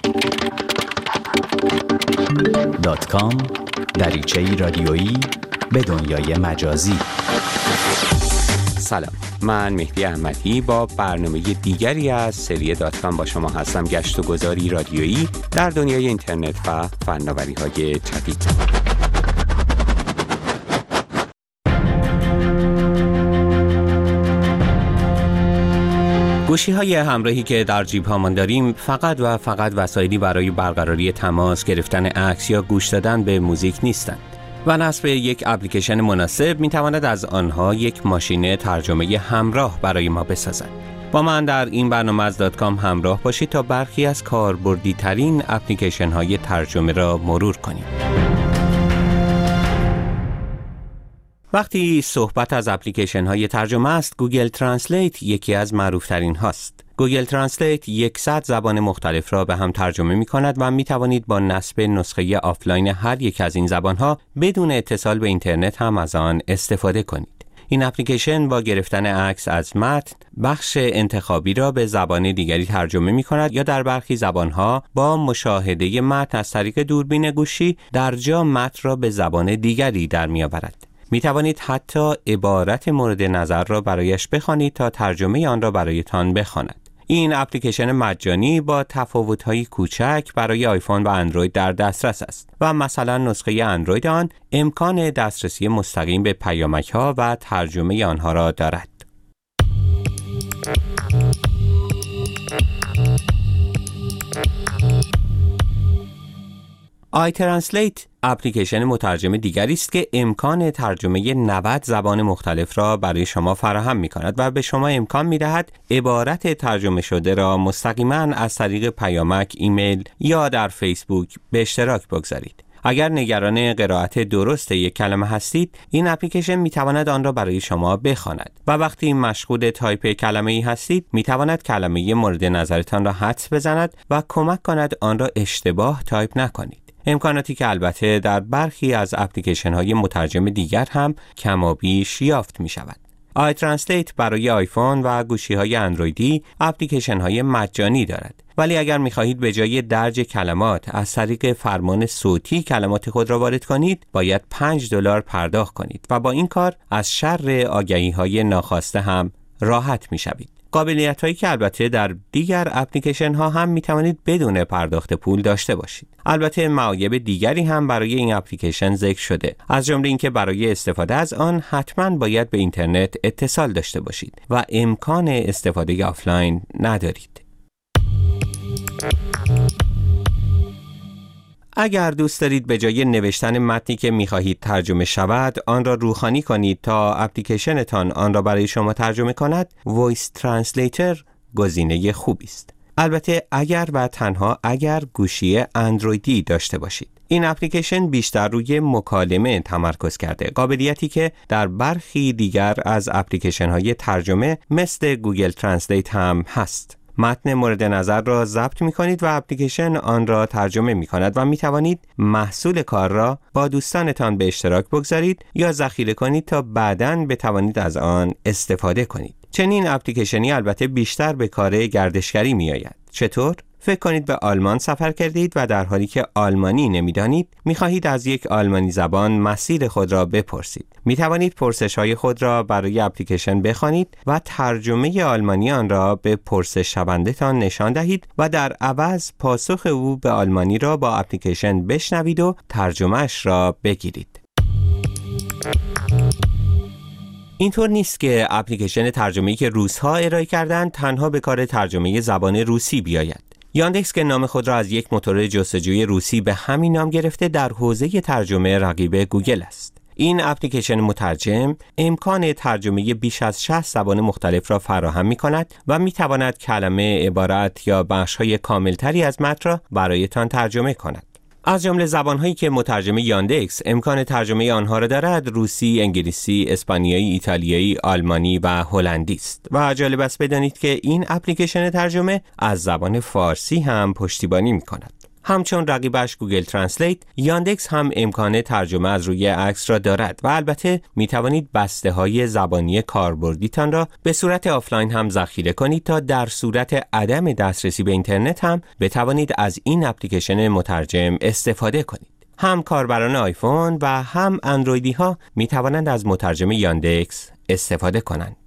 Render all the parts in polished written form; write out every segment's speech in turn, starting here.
.com دریچه‌ای رادیویی به دنیای مجازی. سلام، من مهدی احمدی با برنامه دیگری از سری .com با شما هستم. گشت و گذاری رادیویی در دنیای اینترنت و فناوری‌های جدید. گوشی‌های همراهی که در جیب‌هامان داریم فقط و فقط وسایلی برای برقراری تماس، گرفتن عکس یا گوش دادن به موزیک نیستند و نصب یک اپلیکیشن مناسب می‌تواند از آنها یک ماشین ترجمه همراه برای ما بسازد. با من در این برنامه از .com همراه باشید تا برخی از کاربردی‌ترین اپلیکیشن‌های ترجمه را مرور کنیم. وقتی صحبت از اپلیکیشن‌های ترجمه است، گوگل ترنسلیت یکی از معروف‌ترین هاست. گوگل ترنسلیت 100 زبان مختلف را به هم ترجمه می‌کند و می‌توانید با نصب نسخه آفلاین هر یک از این زبان‌ها بدون اتصال به اینترنت هم از آن استفاده کنید. این اپلیکیشن با گرفتن عکس از متن، بخش انتخابی را به زبان دیگری ترجمه می‌کند یا در برخی زبان‌ها با مشاهده متن از طریق دوربین گوشی در جا متن را به زبان دیگری در می‌آورد. می توانید حتی عبارت مورد نظر را برایش بخوانید تا ترجمه آن را برایتان بخواند. این اپلیکیشن مجانی با تفاوت‌های کوچک برای آیفون و اندروید در دسترس است و مثلا نسخه اندروید آن امکان دسترسی مستقیم به پیامک‌ها و ترجمه آنها را دارد. آیترنسلیت اپلیکیشن مترجم دیگری است که امکان ترجمه 90 زبان مختلف را برای شما فراهم می‌کند و به شما امکان می‌دهد عبارت ترجمه شده را مستقیما از طریق پیامک، ایمیل یا در فیسبوک به اشتراک بگذارید. اگر نگران قرائت درست یک کلمه هستید، این اپلیکیشن می‌تواند آن را برای شما بخواند و وقتی مشغول تایپ کلمه‌ای هستید، می‌تواند کلمه مورد نظرتان را حدس بزند و کمک کند آن را اشتباه تایپ نکنید. امکاناتی که البته در برخی از اپلیکیشن‌های مترجم دیگر هم کم و بیش یافت می‌شود. آیترنسلیت برای آیفون و گوشی‌های اندرویدی اپلیکیشن‌های مجانی دارد. ولی اگر می‌خواهید به جای درج کلمات از طریق فرمان صوتی کلمات خود را وارد کنید، باید $5 پرداخت کنید و با این کار از شر آگهی‌های ناخواسته هم راحت می‌شوید. قابلیت‌هایی که البته در دیگر اپلیکیشن‌ها هم می‌توانید بدون پرداخت پول داشته باشید. البته معایب دیگری هم برای این اپلیکیشن ذکر شده، از جمله اینکه برای استفاده از آن حتماً باید به اینترنت اتصال داشته باشید و امکان استفاده آفلاین ندارید. اگر دوست دارید به جای نوشتن متنی که می‌خواهید ترجمه شود، آن را روخانی کنید تا اپلیکیشنتان آن را برای شما ترجمه کند، وایس ترنسلیتر گزینه خوبی است. البته اگر و تنها اگر گوشی اندرویدی داشته باشید. این اپلیکیشن بیشتر روی مکالمه تمرکز کرده، قابلیتی که در برخی دیگر از اپلیکیشن‌های ترجمه مثل گوگل ترنسلیت هم هست. متن مورد نظر را ضبط می‌کنید و اپلیکیشن آن را ترجمه می‌کند و می‌توانید محصول کار را با دوستانتان به اشتراک بگذارید یا ذخیره کنید تا بعداً بتوانید از آن استفاده کنید. چنین اپلیکیشنی البته بیشتر به کار گردشگری می‌آید. چطور؟ فکر کنید به آلمان سفر کردید و در حالی که آلمانی نمی‌دانید، می‌خواهید از یک آلمانی زبان مسیر خود را بپرسید. می‌توانید پرسش‌های خود را برای اپلیکیشن بخوانید و ترجمه آلمانی آن را به پرسش شونده‌تان نشان دهید و در عوض پاسخ او به آلمانی را با اپلیکیشن بشنوید و ترجمه‌اش را بگیرید. اینطور نیست که اپلیکیشن ترجمه‌ای که روس‌ها ارائه کردند تنها به کار ترجمه زبان روسی بیاید. یاندکس که نام خود را از یک موتور جستجوی روسی به همین نام گرفته، در حوزه ترجمه رقیب گوگل است. این اپلیکیشن مترجم امکان ترجمه بیش از 60 زبان مختلف را فراهم می‌کند و می‌تواند کلمه، عبارت یا بخش‌های کاملتری از متن را برایتان ترجمه کند. از جمله زبان‌هایی که مترجم یاندکس امکان ترجمه آنها را دارد، روسی، انگلیسی، اسپانیایی، ایتالیایی، آلمانی و هلندی است. و جالب است بدانید که این اپلیکیشن ترجمه از زبان فارسی هم پشتیبانی می‌کند. همچون رقیبش گوگل ترنسلیت، یاندکس هم امکان ترجمه از روی عکس را دارد و البته می توانید بسته‌های زبانی کاربردیتان را به صورت آفلاین هم ذخیره کنید تا در صورت عدم دسترسی به اینترنت هم بتوانید از این اپلیکیشن مترجم استفاده کنید. هم کاربران آیفون و هم اندرویدی ها می توانند از مترجم یاندکس استفاده کنند.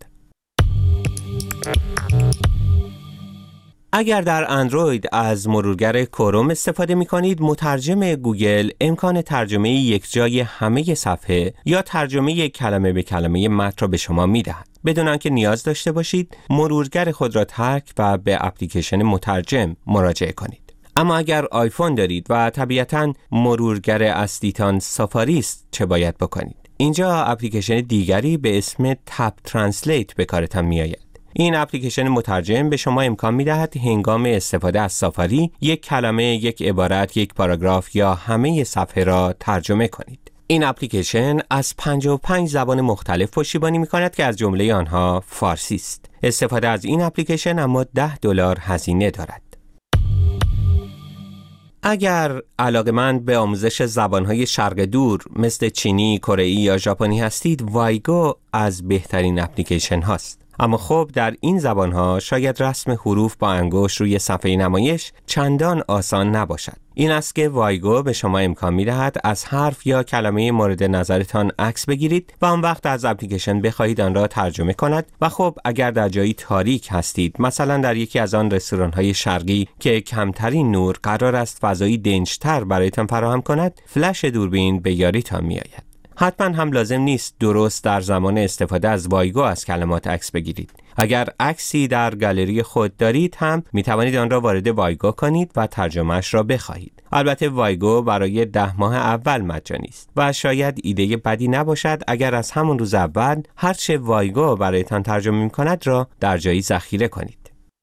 اگر در اندروید از مرورگر کروم استفاده می کنید، مترجم گوگل امکان ترجمه یک جای همه صفحه یا ترجمه کلمه به کلمه متن را به شما می دهد، بدون آنکه نیاز داشته باشید مرورگر خود را ترک و به اپلیکیشن مترجم مراجعه کنید. اما اگر آیفون دارید و طبیعتاً مرورگر اصلیتان سافاری است، چه باید بکنید؟ اینجا اپلیکیشن دیگری به اسم تپ ترنسلیت به کارتان می آید. این اپلیکیشن مترجم به شما امکان می دهد هنگام استفاده از سافاری یک کلمه، یک عبارت، یک پاراگراف یا همه صفحه را ترجمه کنید. این اپلیکیشن از 55 زبان مختلف پشتیبانی می کند که از جمله آنها فارسی است. استفاده از این اپلیکیشن اما $10 هزینه دارد. اگر علاقه‌مند به آموزش زبان‌های شرق دور مثل چینی، کره‌ای یا ژاپنی هستید، وایگو از بهترین اپلیکیشن هاست. اما خب در این زبان‌ها شاید رسم حروف با انگشت روی صفحه نمایش چندان آسان نباشد. این است که وایگو به شما امکان می‌دهد از حرف یا کلمه مورد نظرتان عکس بگیرید و آن وقت از اپلیکیشن بخواهید آن را ترجمه کند و خب اگر در جایی تاریک هستید، مثلا در یکی از آن رستوران‌های شرقی که کمترین نور قرار است فضایی دنج‌تر برایتان فراهم کند، فلش دوربین به یاریتان می‌آید. حتما هم لازم نیست درست در زمان استفاده از وایگو از کلمات عکس بگیرید. اگر عکسی در گالری خود دارید هم می توانید آن را وارد وایگو کنید و ترجمهش را بخواهید. البته وایگو برای 10 ماه اول مجانی است و شاید ایده بدی نباشد اگر از همون روز اول هرچه وایگو برایتان ترجمه می کند را در جایی ذخیره کنید.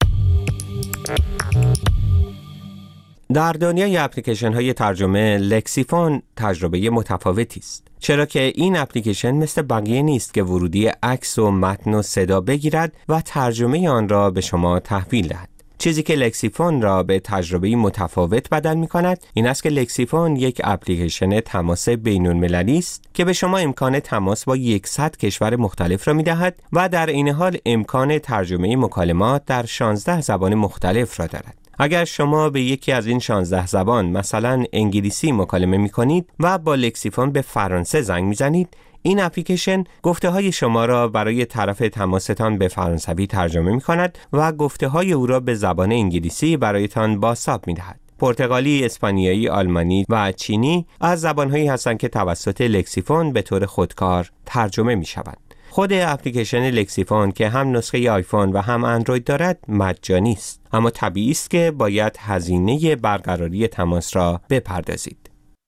در دنیای اپلیکیشن های ترجمه، لکسیفون تجربه متفاوتی است. چرا که این اپلیکیشن مثل بقیه نیست که ورودی عکس و متن و صدا بگیرد و ترجمه آن را به شما تحویل دهد. چیزی که لکسیفون را به تجربه متفاوت بدل می کند این است که لکسیفون یک اپلیکیشن تماس بین‌المللی است که به شما امکان تماس با 100 کشور مختلف را می دهد و در این حال امکان ترجمه مکالمات در 16 زبان مختلف را دارد. اگر شما به یکی از این 16 زبان مثلا انگلیسی مکالمه می کنید و با لکسیفون به فرانسه زنگ می زنید، این اپلیکیشن گفته های شما را برای طرف تماستان به فرانسوی ترجمه می کند و گفته های او را به زبان انگلیسی برایتان بازتاب می دهد. پرتغالی، اسپانیایی، آلمانی و چینی از زبان‌هایی هستند که توسط لکسیفون به طور خودکار ترجمه می شوند. خود اپلیکیشن لکسیفون که هم نسخه آیفون و هم اندروید دارد مجانی است، اما طبیعی است که باید هزینه برقراری تماس را بپردازید.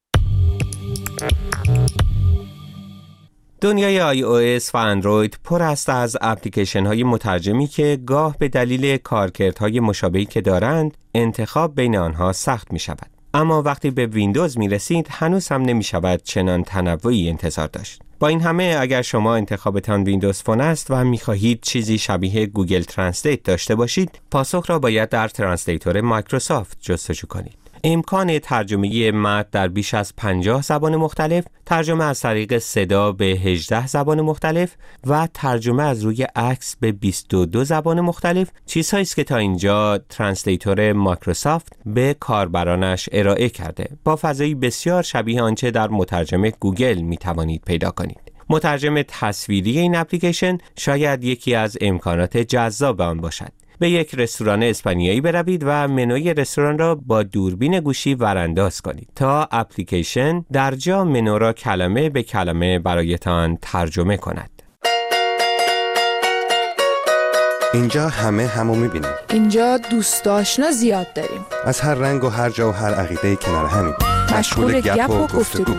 دنیای iOS و اندروید پر است از اپلیکیشن های مترجمی که گاه به دلیل کارکردهای مشابهی که دارند انتخاب بین آنها سخت می شود. اما وقتی به ویندوز می رسید هنوز هم نمی شود چنان تنوعی انتظار داشت. با این همه اگر شما انتخابتان ویندوز فون است و می خواهید چیزی شبیه گوگل ترنسلیت داشته باشید، پاسخ را باید در ترنسلیتور مایکروسافت جستجو کنید. امکان ترجمه متن در بیش از 50 زبان مختلف، ترجمه از طریق صدا به 18 زبان مختلف و ترجمه از روی عکس به 22 زبان مختلف چیزهایی است که تا اینجا ترنسلیتور مایکروسافت به کاربرانش ارائه کرده، با فضایی بسیار شبیه آنچه در مترجم گوگل می توانید پیدا کنید. مترجم تصویری این اپلیکیشن شاید یکی از امکانات جذاب آن باشد. به یک رستوران اسپانیایی بروید و منوی رستوران را با دوربین گوشی ورانداز کنید تا اپلیکیشن در جا منو را کلمه به کلمه برایتان ترجمه کند. اینجا همو می‌بینیم. اینجا دوست آشنا زیاد داریم. از هر رنگ و هر جا و هر عقیده‌ای کنار همیم. مشغول گپ و گفتگو.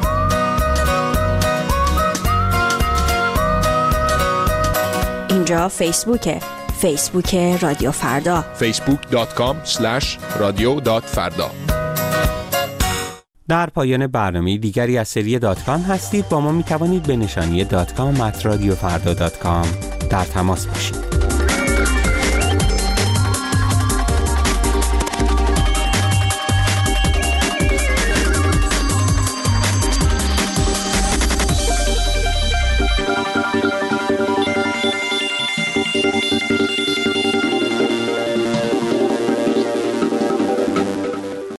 اینجا فیسبوکه. فیسبوک رادیو فردا. facebook.com/radio.farda. در پایان برنامه دیگری از سری .com هستید. با ما می توانید به نشانی .com@radiofarda.com در تماس باشید.